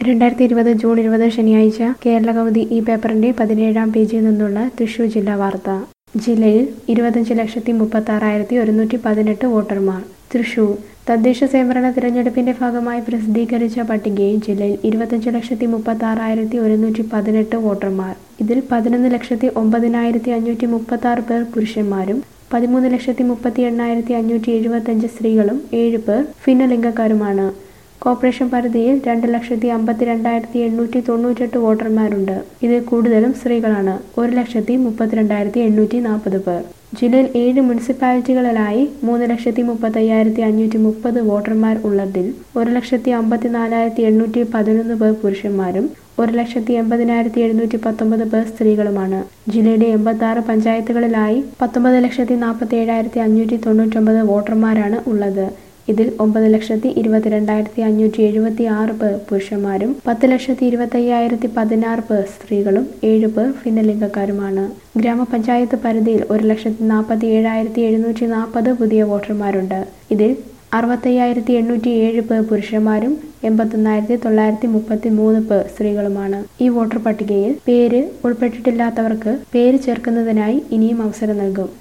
2020 June 20 ശനിയാഴ്ച കേരളകൗമുദി ഈ പേപ്പറിന്റെ 17-ാം പേജിൽ നിന്നുള്ള തൃശൂർ ജില്ലാ വാർത്ത. ജില്ലയിൽ 25,36,118 വോട്ടർമാർ. തൃശൂർ തദ്ദേശ സ്വയംഭരണ തിരഞ്ഞെടുപ്പിന്റെ ഭാഗമായി പ്രസിദ്ധീകരിച്ച പട്ടികയിൽ ജില്ലയിൽ 25,36,118 വോട്ടർമാർ. ഇതിൽ 11,09,536 പേർ പുരുഷന്മാരും 13,38,575 സ്ത്രീകളും 7 പേർ ഭിന്നലിംഗക്കാരുമാണ്. കോർപ്പറേഷൻ പരിധിയിൽ 2,52,898 വോട്ടർമാരുണ്ട്. ഇതിൽ കൂടുതലും സ്ത്രീകളാണ്. 1,32,840 പേർ. ജില്ലയിൽ 7 മുനിസിപ്പാലിറ്റികളിലായി 3,35,530 വോട്ടർമാർ ഉള്ളതിൽ 1,54,811 പേർ പുരുഷന്മാരും 1,80,719 പേർ സ്ത്രീകളുമാണ്. ജില്ലയുടെ 86 പഞ്ചായത്തുകളിലായി 19,47,599 വോട്ടർമാരാണ് ഉള്ളത്. ഇതിൽ 9,22,576 പേർ പുരുഷന്മാരും 10,25,016 പേർ സ്ത്രീകളും 7 പേർ ഭിന്നലിംഗക്കാരുമാണ്. ഗ്രാമപഞ്ചായത്ത് പരിധിയിൽ 1,47,740 പുതിയ വോട്ടർമാരുണ്ട്. ഇതിൽ 65,807 പേർ പുരുഷന്മാരും 81,933 പേർ സ്ത്രീകളുമാണ്. ഈ വോട്ടർ പട്ടികയിൽ പേര് ഉൾപ്പെട്ടിട്ടില്ലാത്തവർക്ക് പേര് ചേർക്കുന്നതിനായി ഇനിയും അവസരം നൽകും.